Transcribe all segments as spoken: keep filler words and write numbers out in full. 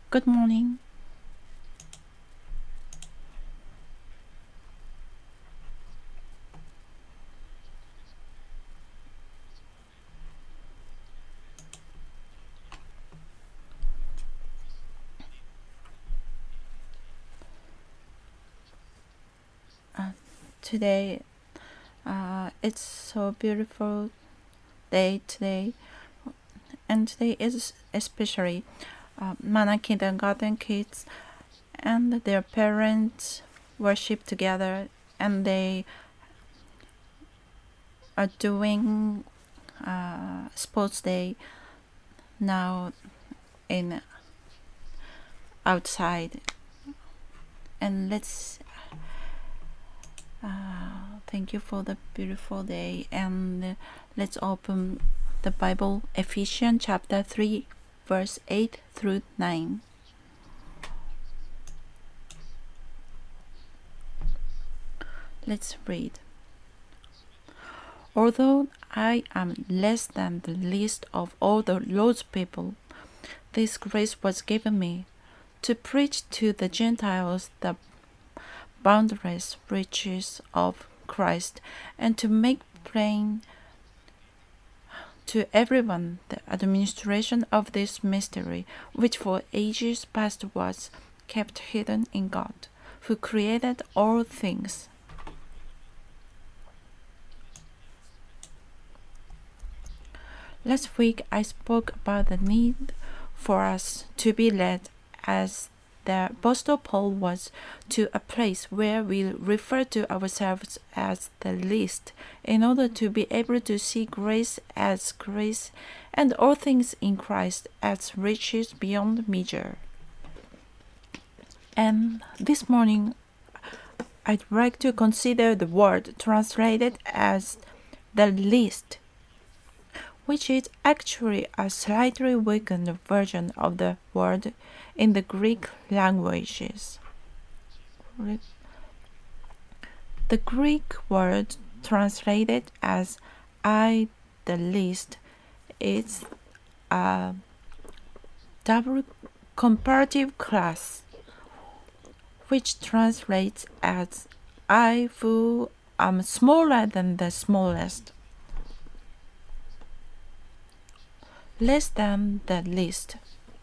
Good morning. Uh, today, uh, it's so beautiful day today, and today is especially uh, Mana Kindergarten kids and their parents worship together, and they are doing uh, sports day now in outside. And let's uh, thank you for the beautiful day, and let's open the Bible, Ephesians chapter three, verse eight through nine. Let's read. Although I am less than the least of all the Lord's people, this grace was given me to preach to the Gentiles the boundless riches of Christ, and to make plain to everyone the administration of this mystery, which for ages past was kept hidden in God, who created all things. Last week I spoke about the need for us to be led, as the Apostle Paul was, to a place where we refer to ourselves as the least, in order to be able to see grace as grace and all things in Christ as riches beyond measure. And this morning I'd like to consider the word translated as the least, which is actually a slightly weakened version of the word in the Greek languages. The Greek word translated as I the least is a double comparative clause, which translates as I who am smaller than the smallest, less than the least.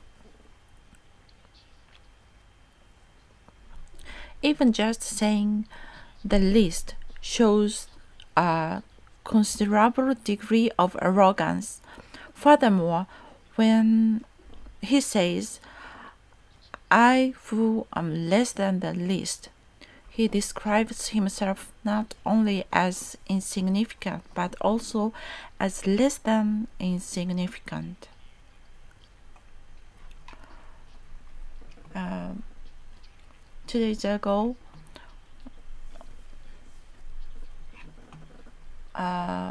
Even just saying the least shows a considerable degree of arrogance. Furthermore, when he says, I who am less than the least, he describes himself not only as insignificant, but also as less than insignificant. Uh, two days ago, uh,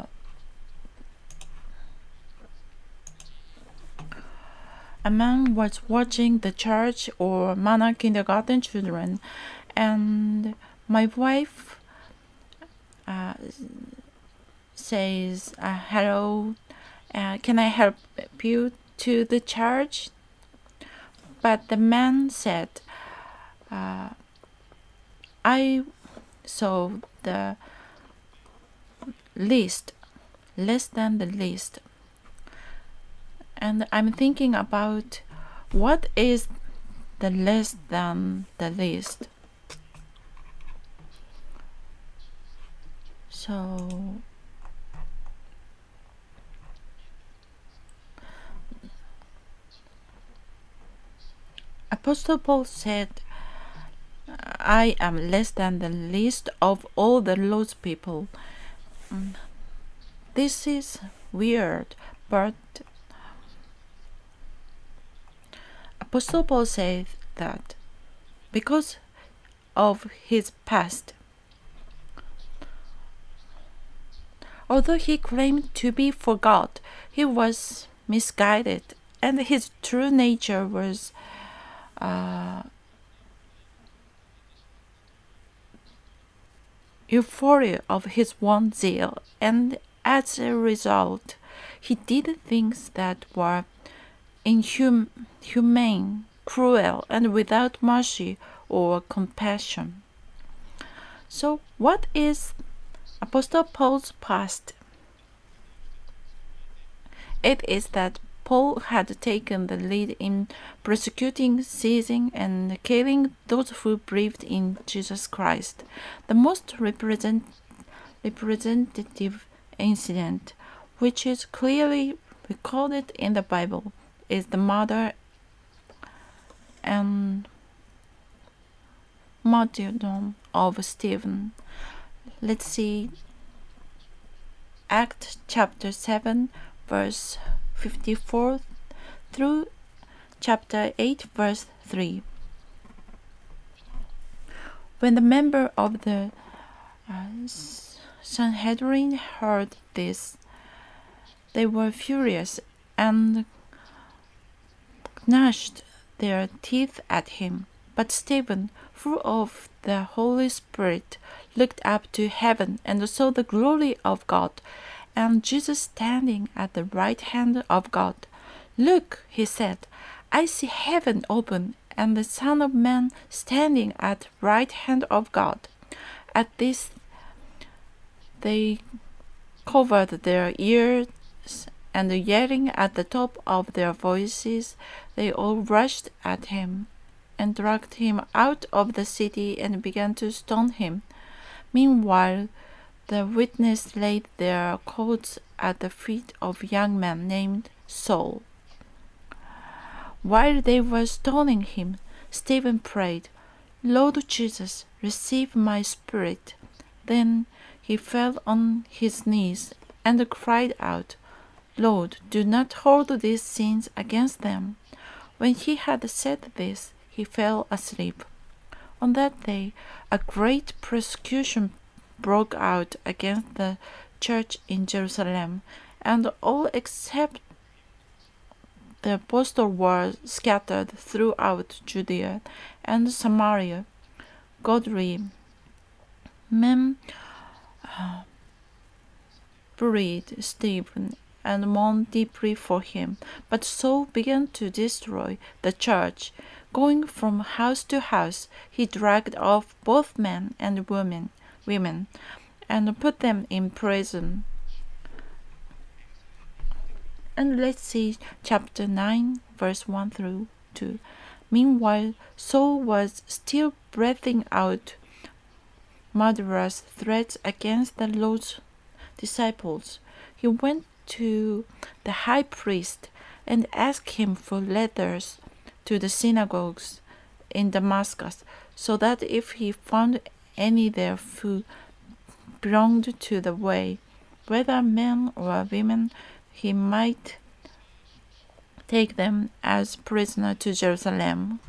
a man was watching the church or Mana Kindergarten children, and my wife uh, says, uh, hello, uh, can I help you to the church? But the man said, uh, I saw the least, less than the least. And I'm thinking about what is the less than the least. So Apostle Paul said, I am less than the least of all the Lord's people. This is weird, but Apostle Paul said that because of his past, although he claimed to be for God, he was misguided, and his true nature was uh, euphoria of his own zeal, and as a result, he did things that were inhumane cruel, and without mercy or compassion. So, what is Apostle Paul's past? It is that Paul had taken the lead in persecuting, seizing, and killing those who believed in Jesus Christ. The most represent, representative incident, which is clearly recorded in the Bible, is the murder and martyrdom of Stephen. Let's see Acts chapter seven, verse fifty-four through chapter eight, verse three. When the member of the uh, Sanhedrin heard this, they were furious and gnashed their teeth at him. But Stephen, full of the Holy Spirit, looked up to heaven and saw the glory of God, and Jesus standing at the right hand of God. "Look," he said, "I see heaven open, and the Son of Man standing at the right hand of God." At this they covered their ears, and yelling at the top of their voices, they all rushed at him and dragged him out of the city and began to stone him. Meanwhile, the witnesses laid their coats at the feet of a young man named Saul. While they were stoning him, Stephen prayed, "Lord Jesus, receive my spirit." Then he fell on his knees and cried out, "Lord, do not hold these sins against them." When he had said this, he fell asleep. On that day, a great persecution broke out against the church in Jerusalem, and all except the apostles were scattered throughout Judea and Samaria. Godly men uh, buried Stephen and mourned deeply for him, but Saul began to destroy the church. Going from house to house, he dragged off both men and women, women, and put them in prison. And let's see chapter nine, verse one through two. Meanwhile, Saul was still breathing out murderous threats against the Lord's disciples. He went to the high priest and asked him for letters to the synagogues in Damascus, so that if he found any there who belonged to the way, whether men or women, he might take them as prisoners to Jerusalem.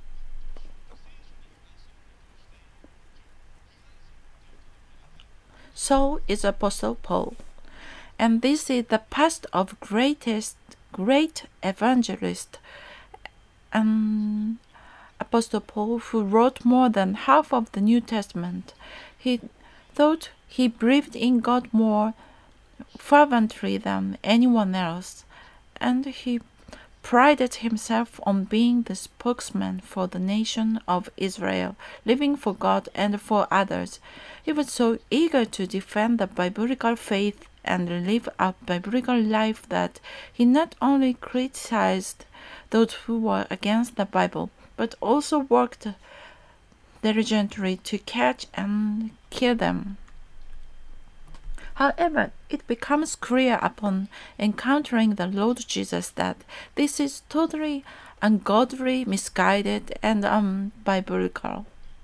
So is Apostle Paul, and this is the past of greatest great evangelist and Apostle Paul, who wrote more than half of the New Testament. He thought he believed in God more fervently than anyone else, and he prided himself on being the spokesman for the nation of Israel, living for God and for others. He was so eager to defend the biblical faith and live a biblical life that he not only criticized those who were against the Bible, but also worked diligently to catch and kill them. However, it becomes clear upon encountering the Lord Jesus that this is totally ungodly, misguided, and unbiblical.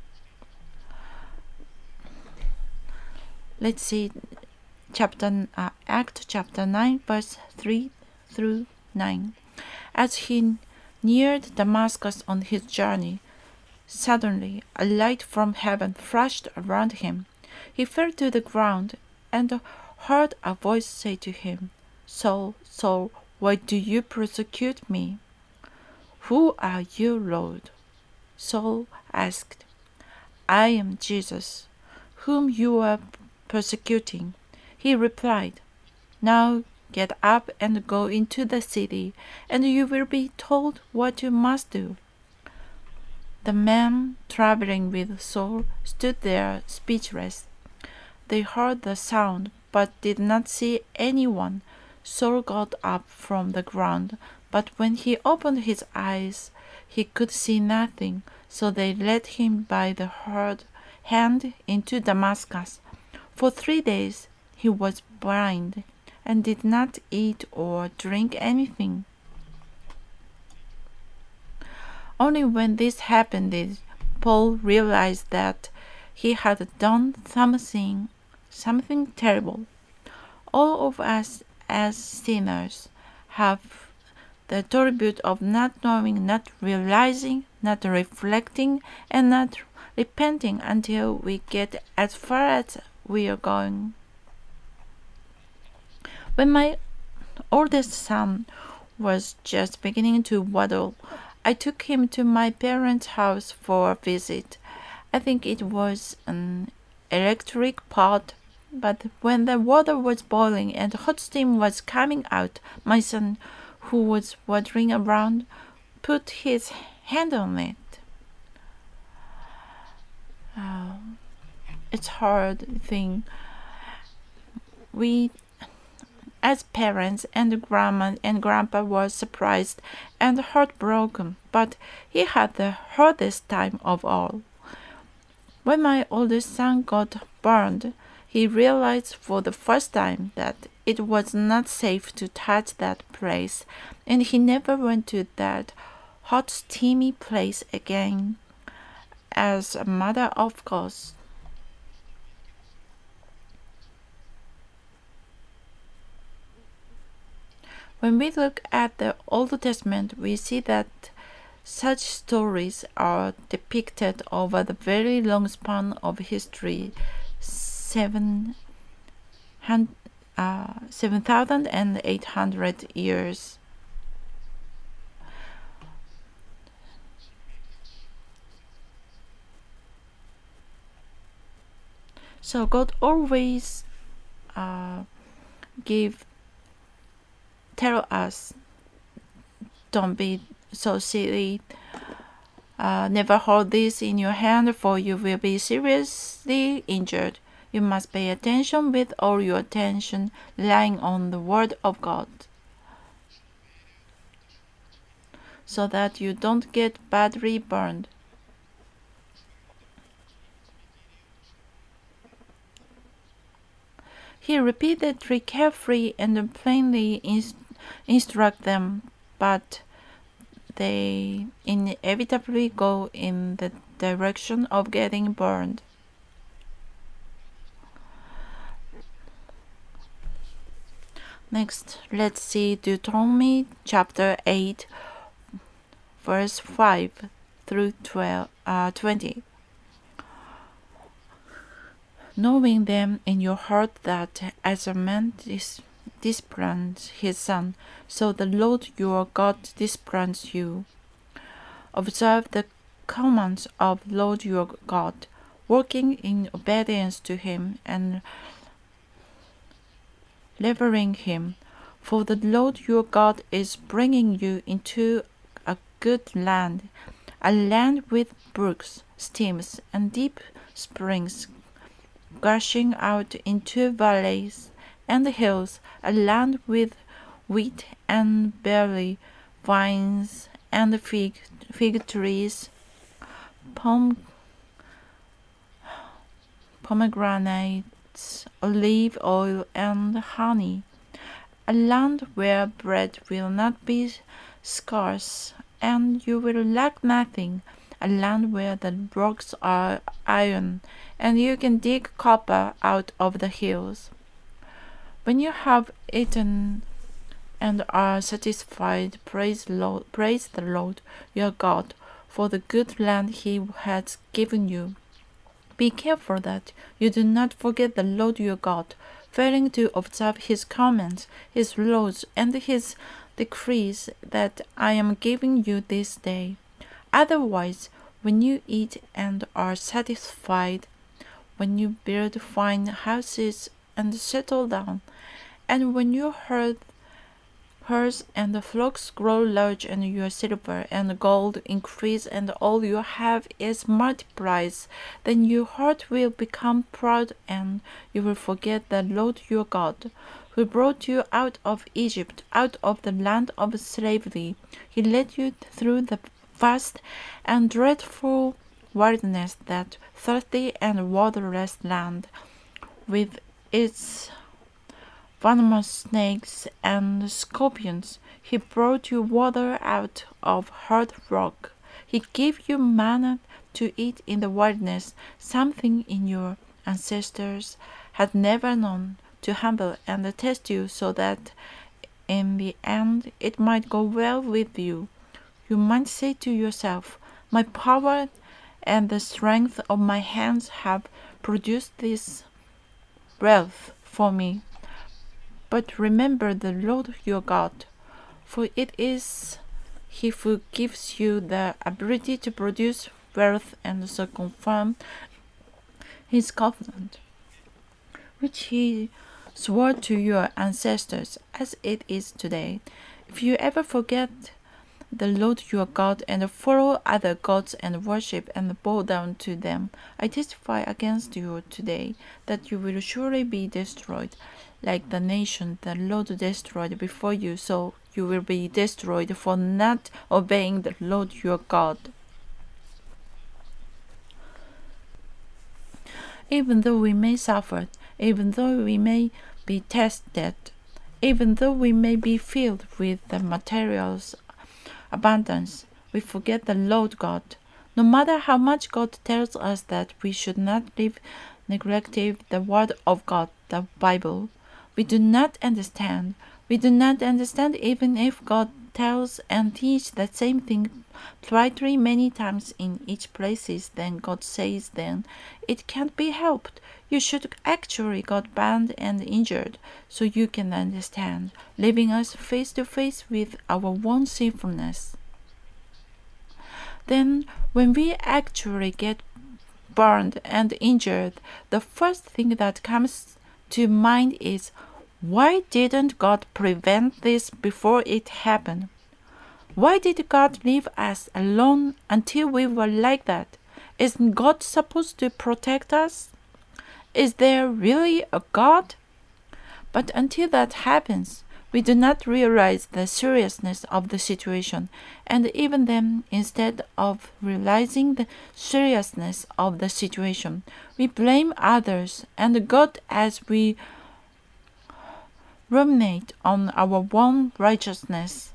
Let's see chapter uh, Act chapter nine, verse three through nine. As he neared Damascus on his journey, suddenly a light from heaven flashed around him. He fell to the ground and heard a voice say to him, "Saul, Saul, why do you persecute me?" "Who are you, Lord?" Saul asked. "I am Jesus, whom you are persecuting." He replied, "Now get up and go into the city, and you will be told what you must do." The men traveling with Saul stood there speechless. They heard the sound, but did not see anyone. Saul got up from the ground, but when he opened his eyes, he could see nothing. So they led him by the hand into Damascus. For three days he was blind, and did not eat or drink anything. Only when this happened did Paul realize that he had done something, something terrible. All of us as sinners have the attribute of not knowing, not realizing, not reflecting, and not repenting until we get as far as we are going. When my oldest son was just beginning to waddle, I took him to my parents' house for a visit. I think it was an electric pot, but when the water was boiling and hot steam was coming out, my son, who was wandering around, put his hand on it. Oh, it's a hard thing. We As parents and grandma and grandpa were surprised and heartbroken, but he had the hardest time of all. When my oldest son got burned, he realized for the first time that it was not safe to touch that place, and he never went to that hot, steamy place again. As a mother, of course. When we look at the Old Testament, we see that such stories are depicted over the very long span of history, seven uh, seven thousand eight hundred years. So God always uh, give tell us, don't be so silly. Uh, never hold this in your hand, for you will be seriously injured. You must pay attention with all your attention, relying on the word of God, so that you don't get badly burned. He repeatedly, carefully, and plainly inst- instruct them, but they inevitably go in the direction of getting burned. Next, let's see Deuteronomy chapter eight, verse five through twelve, uh, twenty. Knowing them in your heart that as a man dis- disciplines his son, so the Lord your God disciplines you. Observe the commands of Lord your God, working in obedience to him and revering him, for the Lord your God is bringing you into a good land, a land with brooks, streams, and deep springs gushing out into valleys and hills, a land with wheat and barley, vines and fig, fig trees, pom, pomegranates, olive oil, and honey, a land where bread will not be scarce, and you will lack nothing, a land where the rocks are iron, and you can dig copper out of the hills. When you have eaten and are satisfied, praise, Lord, praise the Lord your God for the good land he has given you. Be careful that you do not forget the Lord your God, failing to observe his commands, his laws, and his decrees that I am giving you this day. Otherwise, when you eat and are satisfied, when you build fine houses and settle down, and when your herd herds and the flocks grow large, and your silver and gold increase, and all you have is multiplied. Then your heart will become proud, and you will forget the Lord your God, who brought you out of Egypt, out of the land of slavery. He led you through the vast and dreadful wilderness, that thirsty and waterless land, with its venomous snakes and scorpions. He brought you water out of hard rock. He gave you manna to eat in the wilderness, something in your ancestors had never known, to humble and test you, so that in the end it might go well with you. You might say to yourself, my power and the strength of my hands have produced this wealth for me. But remember the Lord your God, for it is He who gives you the ability to produce wealth and so confirm His covenant, which He swore to your ancestors, as it is today. If you ever forget the Lord your God and follow other gods and worship and bow down to them, I testify against you today that you will surely be destroyed, like the nation the Lord destroyed before you, so you will be destroyed for not obeying the Lord your God. Even though we may suffer, even though we may be tested, even though we may be filled with the materials abundance, we forget the Lord God. No matter how much God tells us that we should not live neglecting the Word of God, the Bible, we do not understand. We do not understand even if God tells and teaches the same thing slightly many times in each places. Then God says, then it can't be helped. You should actually got banned and injured, so you can understand, leaving us face to face with our own sinfulness. Then, when we actually get burned and injured, the first thing that comes to mind is, why didn't God prevent this before it happened? Why did God leave us alone until we were like that? Isn't God supposed to protect us? Is there really a God? But until that happens, we do not realize the seriousness of the situation, and even then, instead of realizing the seriousness of the situation, we blame others and God as we ruminate on our own righteousness.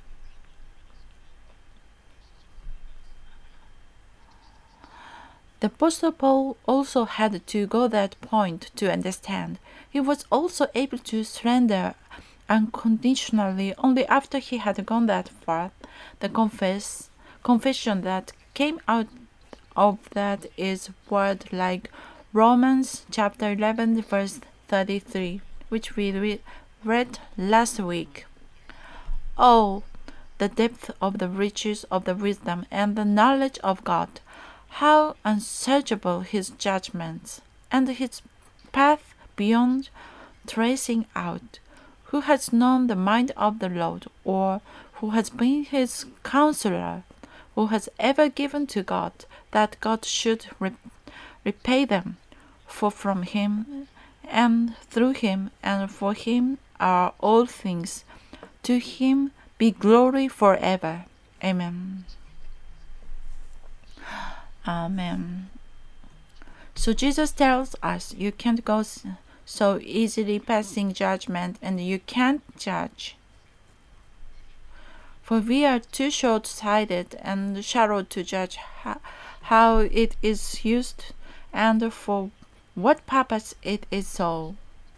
The Apostle Paul also had to go that point to understand. He was also able to surrender unconditionally only after he had gone that far. The confess, confession that came out of that is word like Romans chapter eleven verse thirty-three, which we read, read last week. Oh, the depth of the riches of the wisdom and the knowledge of God! How unsearchable His judgments, and His path beyond tracing out! Who has known the mind of the Lord, or who has been His counselor? Who has ever given to God, that God should re- repay them? For from Him, and through Him, and for Him are all things. To Him be glory forever. Amen. Amen. So Jesus tells us you can't go so easily passing judgment, and you can't judge. For we are too short-sighted and shallow to judge how, how it is used and for what purpose it is so.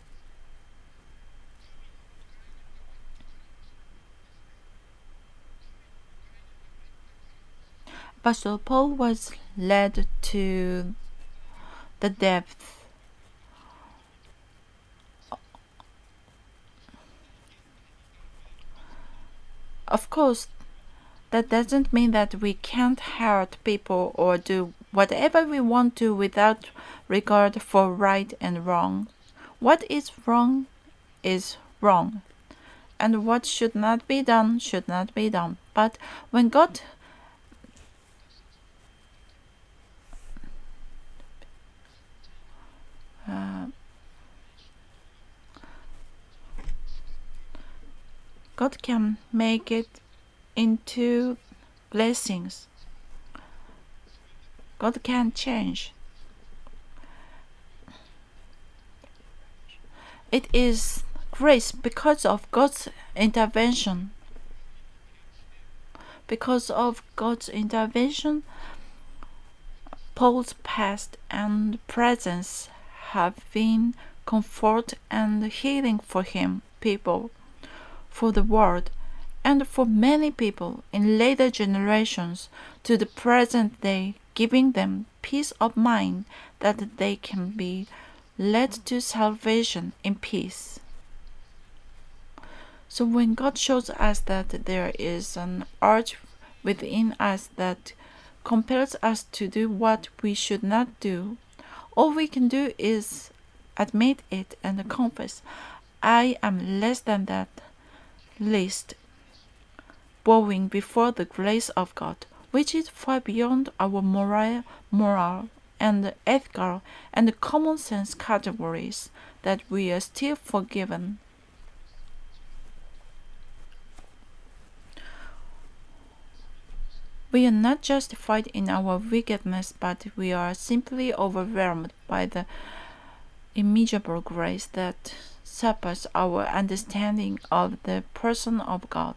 Apostle Paul was led to the depth Of course, that doesn't mean that we can't hurt people or do whatever we want to without regard for right and wrong. What is wrong is wrong. and what should not be done should not be done. But when God uh, God can make it into blessings. God can change. It is grace because of God's intervention. Because of God's intervention, Paul's past and present have been comfort and healing for him, people, for the world, and for many people in later generations to the present day, giving them peace of mind that they can be led to salvation in peace. So when God shows us that there is an urge within us that compels us to do what we should not do, all we can do is admit it and confess, I am less than that, least, bowing before the grace of God, which is far beyond our moral, moral and ethical and common sense categories, that we are still forgiven. We are not justified in our wickedness, but we are simply overwhelmed by the immeasurable grace that surpasses our understanding of the person of God.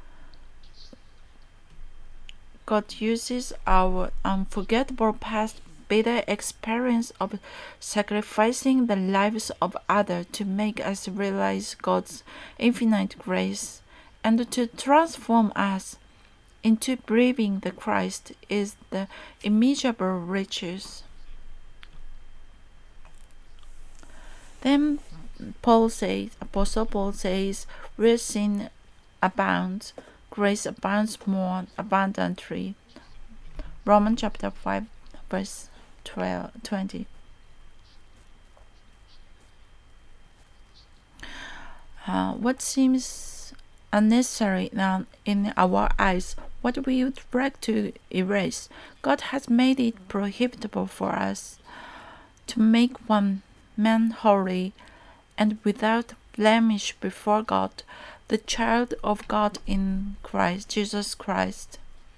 God uses our unforgettable past bitter experience of sacrificing the lives of others to make us realize God's infinite grace and to transform us into believing the Christ is the immeasurable riches. Then Paul says, Apostle Paul says, where sin abounds, grace abounds more abundantly. Romans chapter five, verse twelve, twenty. Uh, what seems unnecessary now in our eyes, what we would like to erase, God has made it prohibitable for us to make one man holy and without blemish before God, the child of God in Christ, Jesus Christ.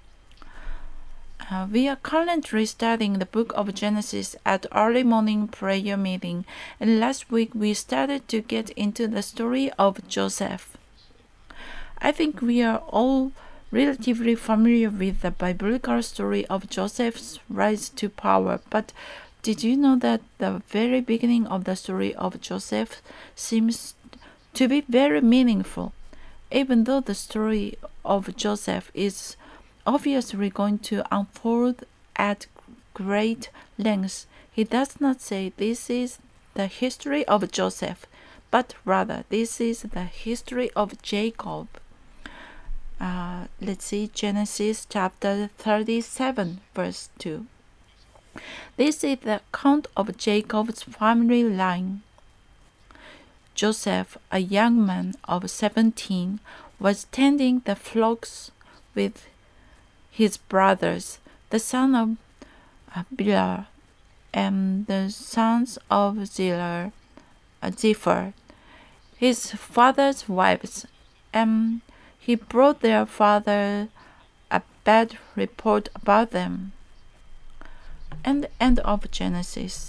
Uh, we are currently studying the book of Genesis at early morning prayer meeting, and last week we started to get into the story of Joseph. I think we are all relatively familiar with the biblical story of Joseph's rise to power, but did you know that the very beginning of the story of Joseph seems to be very meaningful? Even though the story of Joseph is obviously going to unfold at great lengths, he does not say this is the history of Joseph, but rather this is the history of Jacob. Uh, let's see, Genesis chapter thirty-seven, verse two. This is the account of Jacob's family line. Joseph, a young man of seventeen, was tending the flocks with his brothers, the son of Bilhah and the sons of Zillah, uh, Zipher, his father's wives, and he brought their father a bad report about them. And the end of Genesis.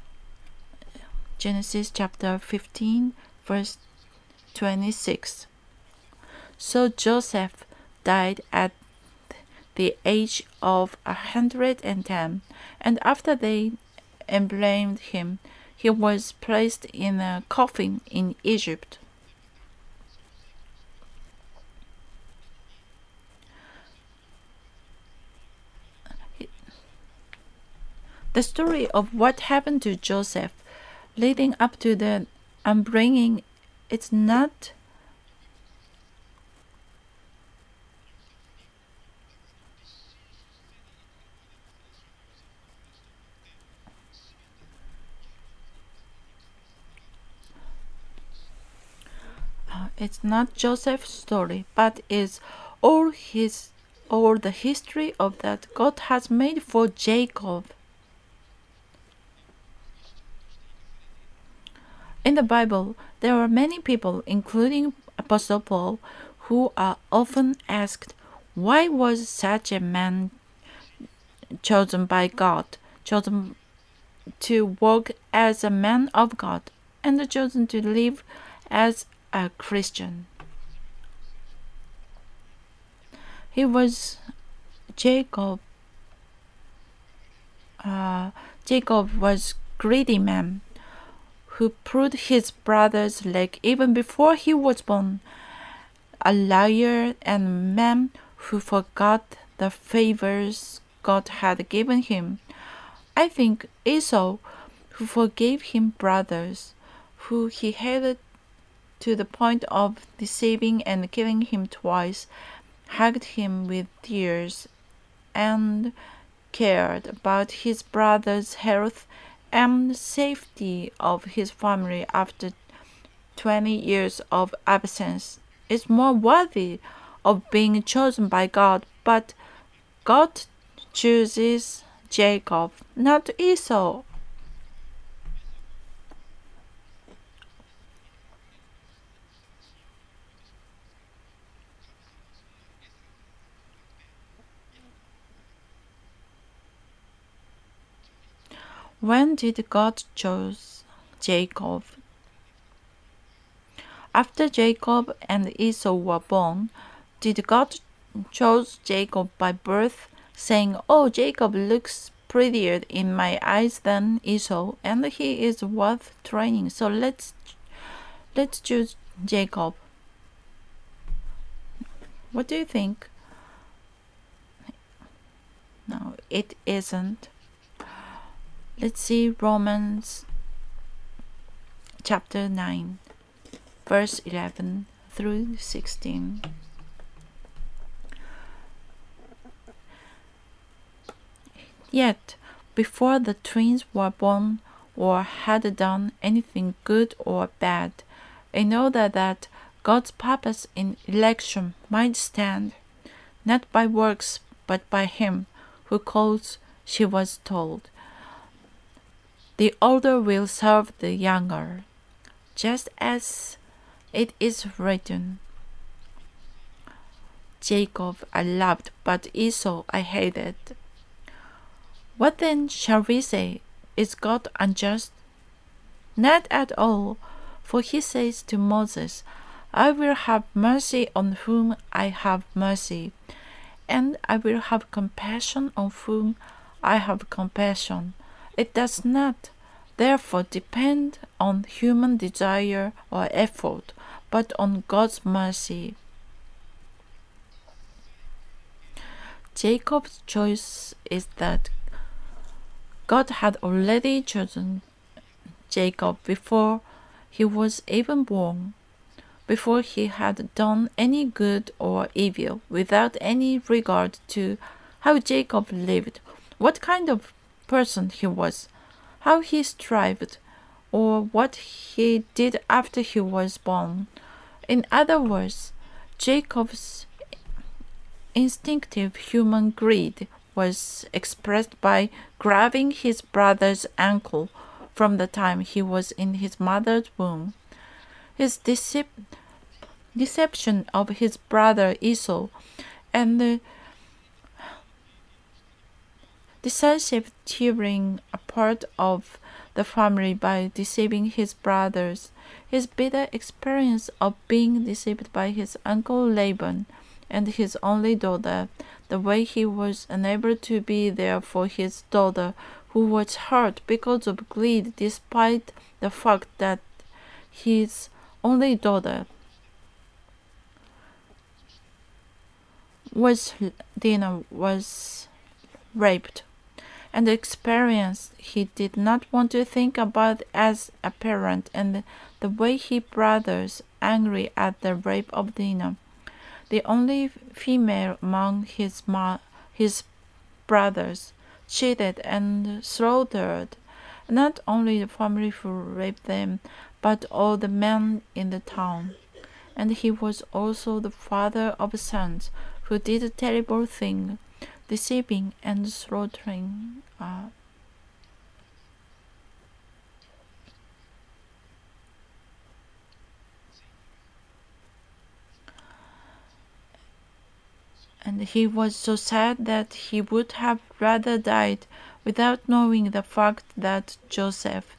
Genesis chapter fifteen, verse twenty-six. So Joseph died at the age of a hundred and ten, and after they embalmed him, he was placed in a coffin in Egypt. The story of what happened to Joseph leading up to the unbringing, it's not uh, It's not Joseph's story, but is all his all the history of that God has made for Jacob. In the Bible, there are many people, including Apostle Paul, who are often asked, why was such a man chosen by God, chosen to walk as a man of God, and chosen to live as a Christian? He was Jacob. Uh, Jacob was greedy man who pulled his brother's leg even before he was born, a liar and man who forgot the favors God had given him. I think Esau, who forgave him brothers, who he hated to the point of deceiving and killing him twice, hugged him with tears and cared about his brother's health and safety of his family after twenty years of absence, is more worthy of being chosen by God. But God chooses Jacob, not Esau. When did God choose Jacob? After Jacob and Esau were born, did God choose Jacob by birth, saying, "Oh, Jacob looks prettier in my eyes than Esau, and he is worth training, so let's let's choose Jacob"? What do you think? No, it isn't. Let's see Romans chapter nine, verse eleven through sixteen. Yet, before the twins were born or had done anything good or bad, in order that God's purpose in election might stand, not by works but by him who calls, she was told, "The older will serve the younger," just as it is written, "Jacob I loved, but Esau I hated." What then shall we say? Is God unjust? Not at all, for he says to Moses, "I will have mercy on whom I have mercy, and I will have compassion on whom I have compassion." It does not, therefore, depend on human desire or effort, but on God's mercy. Jacob's choice is that God had already chosen Jacob before he was even born, before he had done any good or evil, without any regard to how Jacob lived, what kind of person he was, how he strived, or what he did after he was born. In other words, Jacob's instinctive human greed was expressed by grabbing his brother's ankle from the time he was in his mother's womb. His decep- deception of his brother Esau and the decisive tearing apart of the family by deceiving his brothers, his bitter experience of being deceived by his uncle Laban and his only daughter, the way he was unable to be there for his daughter, who was hurt because of greed despite the fact that his only daughter was Dinah was raped, and the experience he did not want to think about as a parent, and the way he brothers angry at the rape of Dinah, the only female among his ma- his brothers, cheated and slaughtered not only the family who raped them, but all the men in the town. and he was also the father of sons who did terrible things, deceiving and slaughtering. Uh, and he was so sad that he would have rather died without knowing the fact that Joseph,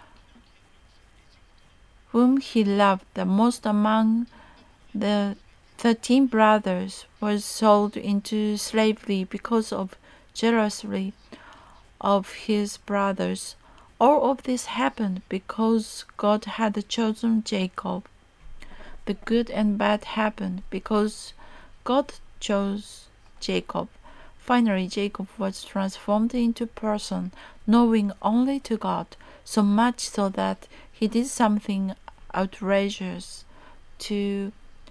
whom he loved the most among the thirteen brothers, was sold into slavery because of jealousy of his brothers. All of this happened because God had chosen Jacob. The good and bad happened because God chose Jacob. Finally, Jacob was transformed into a person knowing only to God, so much so that he did something outrageous to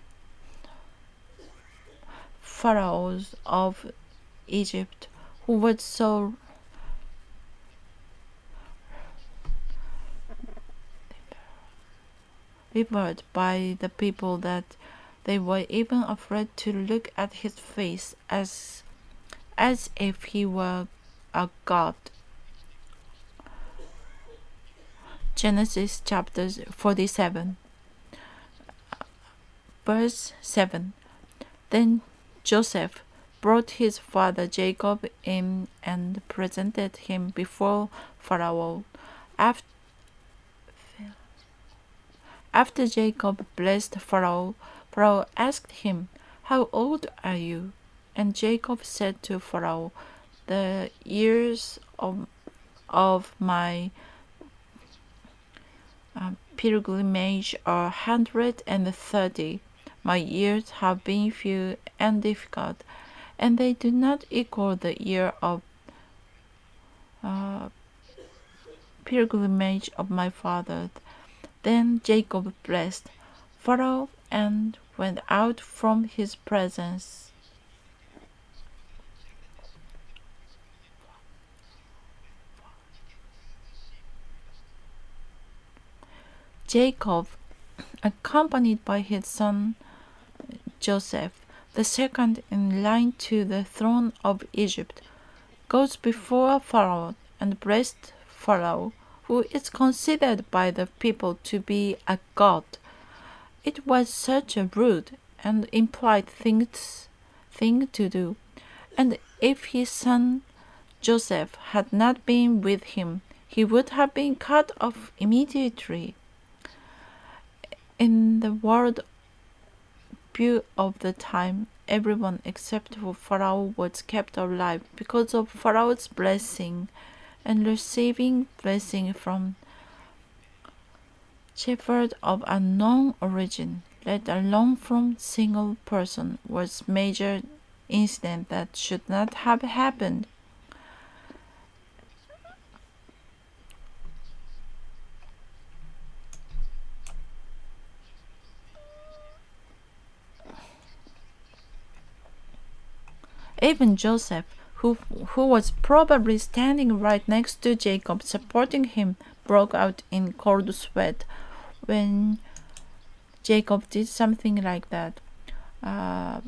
pharaohs of Egypt, who was so revered by the people that they were even afraid to look at his face as as if he were a god. Genesis chapter forty-seven, verse seven. Then Joseph brought his father Jacob in and presented him before Pharaoh. After, after Jacob blessed Pharaoh, Pharaoh asked him, "How old are you?" And Jacob said to Pharaoh, "The years of, of my uh, pilgrimage are hundred and thirty. My years have been few and difficult, and they do not equal the year of uh, pilgrimage of my father." Then Jacob blessed Pharaoh and went out from his presence. Jacob, accompanied by his son Joseph, the second in line to the throne of Egypt, goes before Pharaoh and blessed Pharaoh, who is considered by the people to be a god. It was such a rude and impolite thing, thing to do, and if his son Joseph had not been with him, he would have been cut off immediately. In the world view of the time, everyone except for Pharaoh was kept alive because of Pharaoh's blessing, and receiving blessing from shepherd of unknown origin, let alone from single person, was major incident that should not have happened. Even Joseph, who, who was probably standing right next to Jacob, supporting him, broke out in cold sweat when Jacob did something like that. Uh,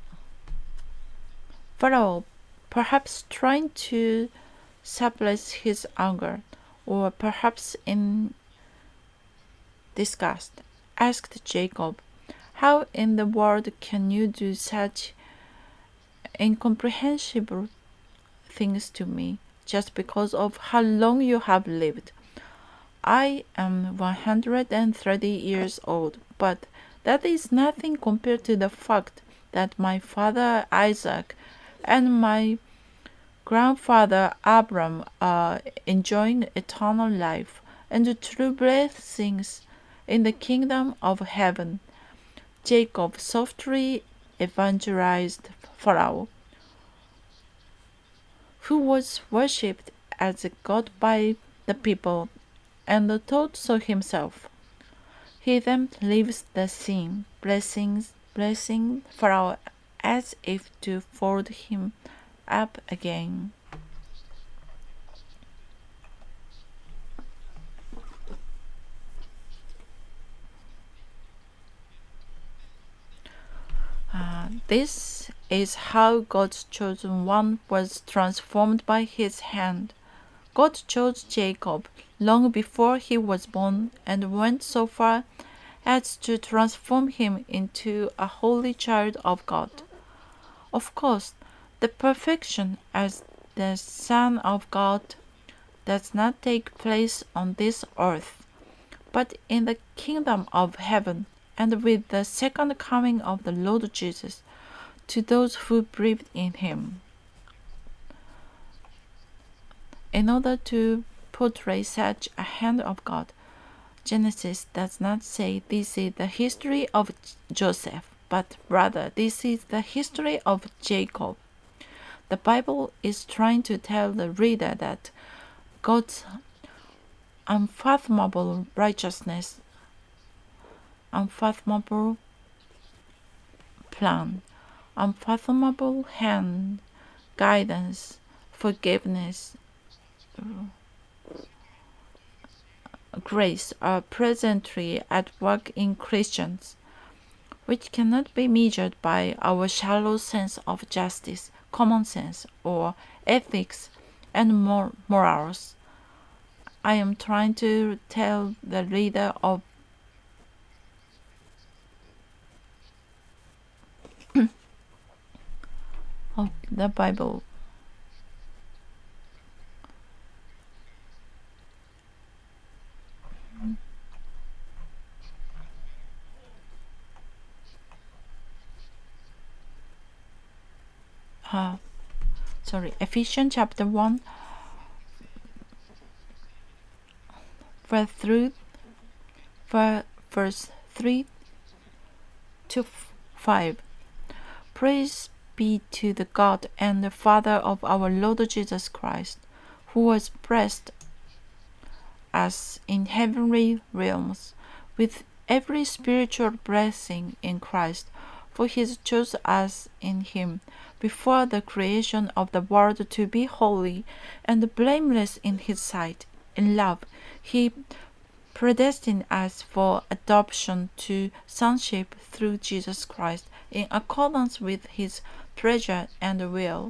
Pharaoh, perhaps trying to suppress his anger, or perhaps in disgust, asked Jacob, "How in the world can you do such incomprehensible things to me just because of how long you have lived? I am one hundred thirty years old, but that is nothing compared to the fact that my father Isaac and my grandfather Abram are enjoying eternal life and true blessings in the kingdom of heaven." Jacob softly evangelized Pharaoh, who was worshipped as a god by the people, and told so himself. He then leaves the scene, blessings, blessing Pharaoh as if to fold him up again. This is how God's chosen one was transformed by his hand. God chose Jacob long before he was born and went so far as to transform him into a holy child of God. Of course, the perfection as the Son of God does not take place on this earth, but in the kingdom of heaven, and with the second coming of the Lord Jesus, to those who believed in him. In order to portray such a hand of God, Genesis does not say this is the history of Joseph, but rather this is the history of Jacob. The Bible is trying to tell the reader that God's unfathomable righteousness, unfathomable plan, unfathomable hand, guidance, forgiveness, grace are presently at work in Christians, which cannot be measured by our shallow sense of justice, common sense, or ethics and mor- morals. I am trying to tell the reader of of the Bible. Uh, sorry, Ephesians chapter one, verse three, verse three to five. Praise be to the God and the Father of our Lord Jesus Christ, who has blessed us in heavenly realms with every spiritual blessing in Christ, for he chose us in him before the creation of the world to be holy and blameless in his sight. In love, he predestined us for adoption to sonship through Jesus Christ, in accordance with his pleasure and will.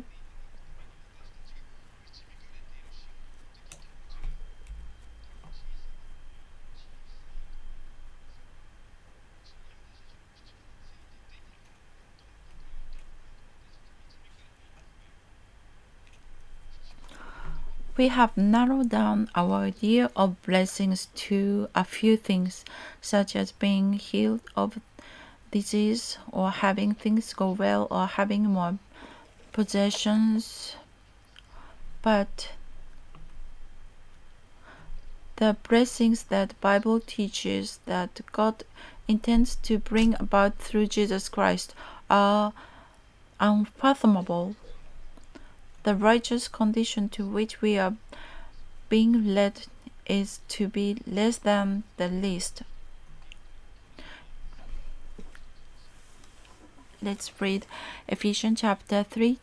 We have narrowed down our idea of blessings to a few things, such as being healed of disease, or having things go well, or having more possessions. But the blessings that the Bible teaches that God intends to bring about through Jesus Christ are unfathomable. The righteous condition to which we are being led is to be less than the least. Let's read Ephesians chapter three,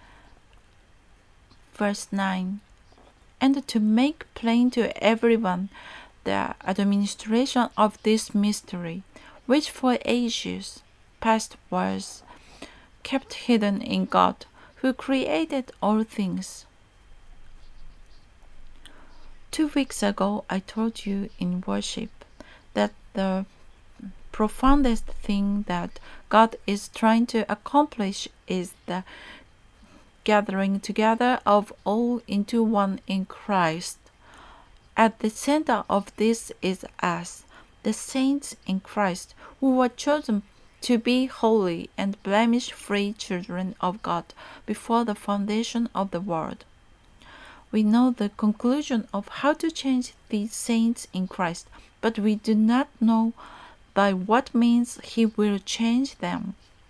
verse nine. And to make plain to everyone the administration of this mystery, which for ages past was kept hidden in God, who created all things. Two weeks ago, I told you in worship that the profoundest thing that God is trying to accomplish is the gathering together of all into one in Christ. At the center of this is us, the saints in Christ, who were chosen to be holy and blemish-free children of God before the foundation of the world. We know the conclusion of how to change these saints in Christ, but we do not know by what means he will change them.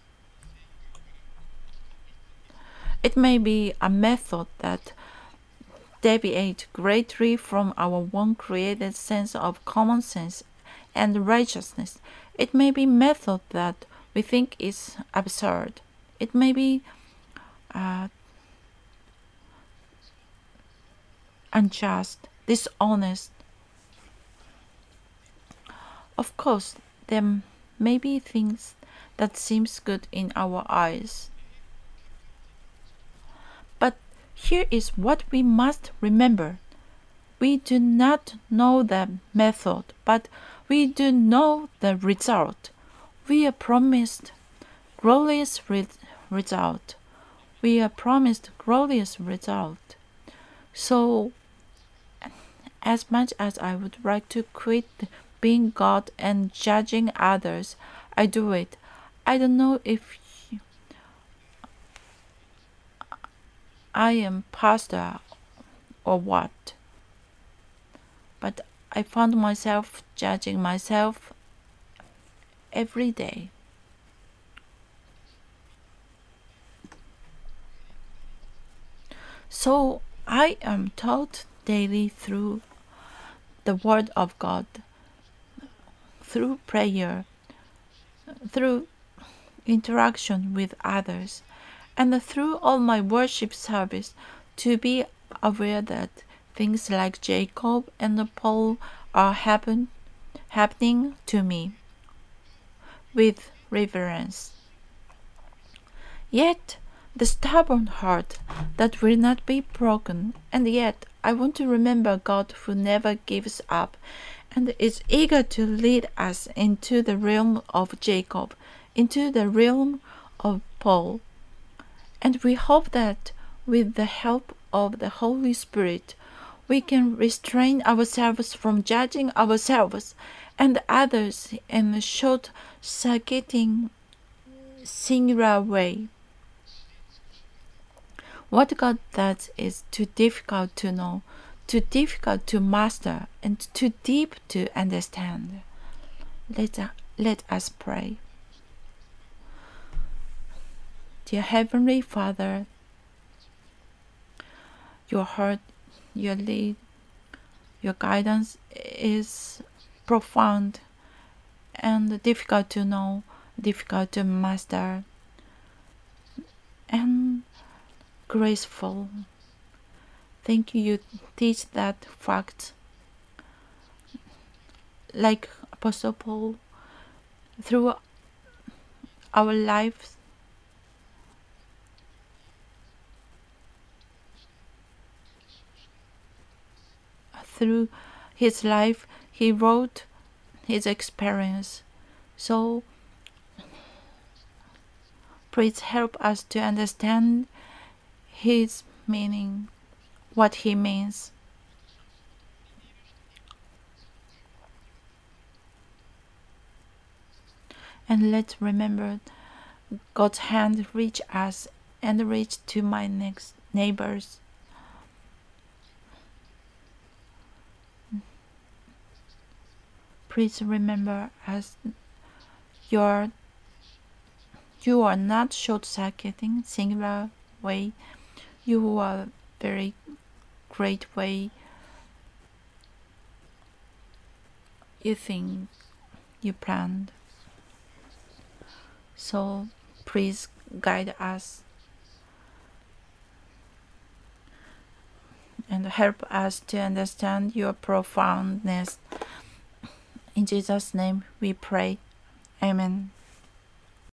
It may be a method that deviates greatly from our one created sense of common sense and righteousness. It may be a method that we think is absurd. It may be uh, unjust, dishonest. Of course, there may be things that seems good in our eyes. But here is what we must remember. We do not know the method, but we do know the result. We are promised glorious re- result. We are promised glorious result. So, as much as I would like to quit being God and judging others, I do it. I don't know if I am pastor or what, but I found myself judging myself every day. So I am taught daily through the Word of God, through prayer, through interaction with others, and through all my worship service, to be aware that things like Jacob and Paul are happen, happening to me with reverence. Yet the stubborn heart that will not be broken, and yet I want to remember God who never gives up and is eager to lead us into the realm of Jacob, into the realm of Paul. And we hope that with the help of the Holy Spirit, we can restrain ourselves from judging ourselves and others in a short-circuiting, singular way. What God does is too difficult to know, too difficult to master, and too deep to understand. Let, let us pray. Dear Heavenly Father, your heart, your lead, your guidance is profound and difficult to know, difficult to master, and graceful. Thank you, you teach that fact. Like Apostle Paul, through our lives, through his life, he wrote his experience. So please help us to understand his meaning, what he means. And let's remember God's hand reach us and reach to my next neighbors. Please remember as your you are not short-circuiting singular way. You are very great way you think you planned. So please guide us and help us to understand your profoundness. In Jesus' name we pray. Amen.